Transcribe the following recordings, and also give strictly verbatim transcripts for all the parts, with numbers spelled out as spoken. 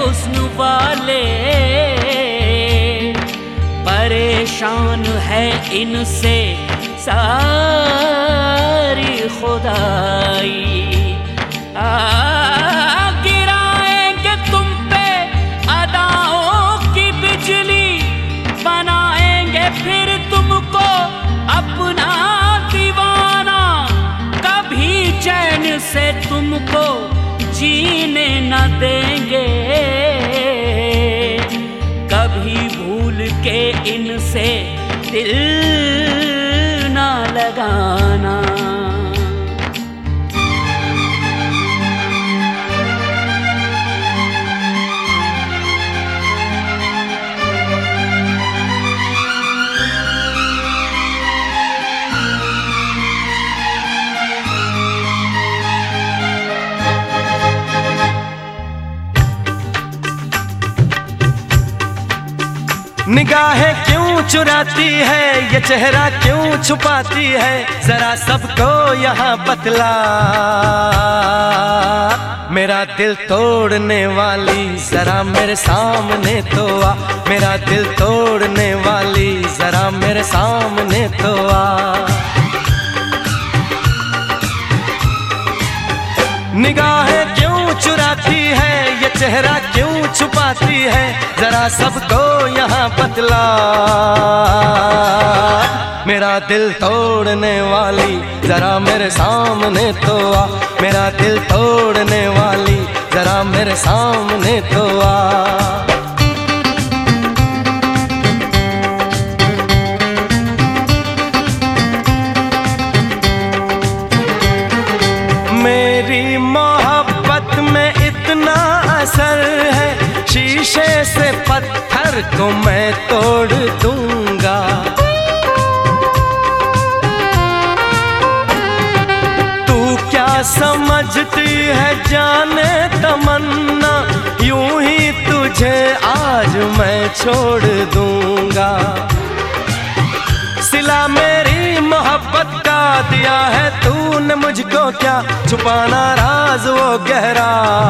हुस्न वाले, परेशान है इनसे सारी खुदाई। आ, गिराएंगे तुम पे अदाओं की बिजली, बनाएंगे फिर तुमको अपना दीवाना। कभी चैन से तुमको जीने न देंगे, कभी भूल के इनसे दिल न लगाना। निगाहें क्यों चुराती है, ये चेहरा क्यों छुपाती है, जरा सबको यहाँ बतला। मेरा दिल तोड़ने वाली जरा मेरे सामने तो आ, मेरा दिल तोड़ने वाली जरा मेरे सामने तो आ। निगाहें क्यों चुराती है, ये चेहरा क्यों छुपाती है, जरा सबको यहाँ बतला। मेरा दिल तोड़ने वाली जरा मेरे सामने तो आ, मेरा दिल तोड़ने वाली जरा मेरे सामने तो आ। मेरी मोहब्बत में इतना असर है, शीशे से पत्थर को मैं तोड़ दूंगा। तू क्या समझती है जाने तमन्ना, यूं ही तुझे आज मैं छोड़ दूंगा। सिला मेरी मोहब्बत का दिया है तूने मुझको, क्या छुपाना राज वो गहरा।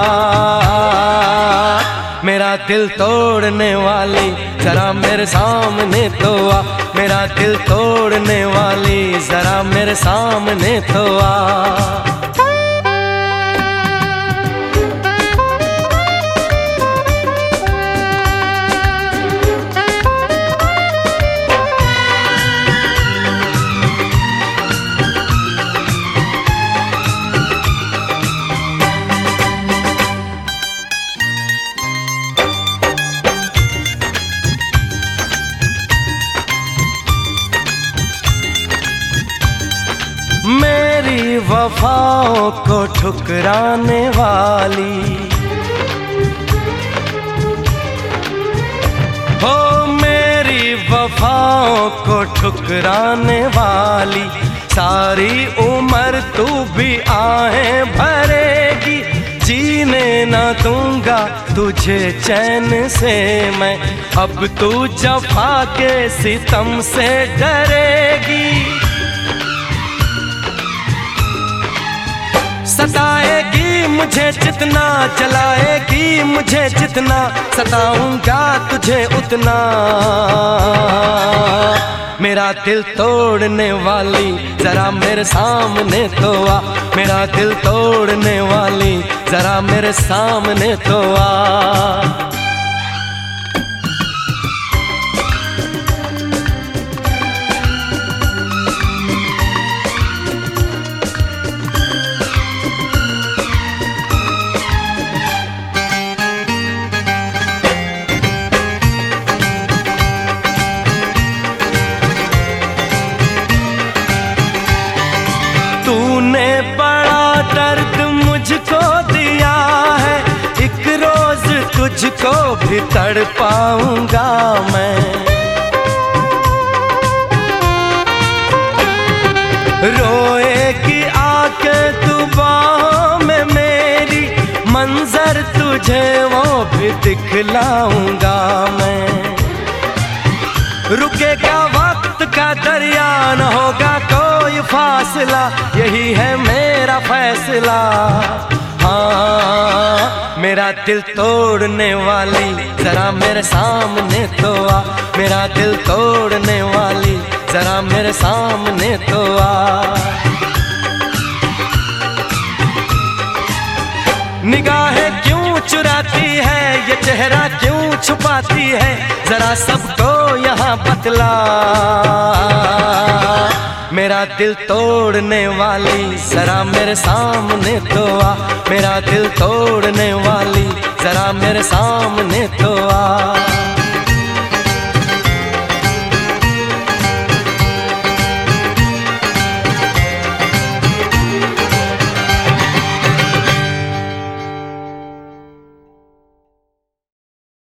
मेरा दिल तोड़ने वाली जरा मेरे सामने तो आ, मेरा दिल तोड़ने वाली जरा मेरे सामने तो आ। मेरी वफाओं को ठुकराने वाली, हो मेरी वफाओं को ठुकराने वाली, सारी उम्र तू भी आहें भरेगी। जीने न दूंगा तुझे चैन से मैं, अब तू जफा के सितम से डरेगी। सताएगी मुझे जितना, जलाएगी मुझे जितना, सताऊंगा तुझे उतना। मेरा दिल तोड़ने वाली जरा मेरे सामने तो आ, मेरा दिल तोड़ने वाली जरा मेरे सामने तो आ। तूने बड़ा दर्द मुझको दिया है, एक रोज तुझको भी तड़पाऊंगा मैं। रोएगी आके तू बाहों में मेरी, मंजर तुझे वो भी दिखलाऊंगा मैं। रुकेगा वक्त का दरिया, न होगा कोई फासला, यही है मेरा फैसला। हाँ मेरा दिल तोड़ने वाली जरा मेरे सामने तो आ, मेरा दिल तोड़ने वाली जरा मेरे सामने तो आ। निगाहें क्यों चुराती है, ये चेहरा क्यों छुपाती है, जरा सबको यहाँ बतला। मेरा दिल तोड़ने वाली जरा मेरे सामने तो आ, मेरा दिल तोड़ने वाली जरा मेरे सामने तो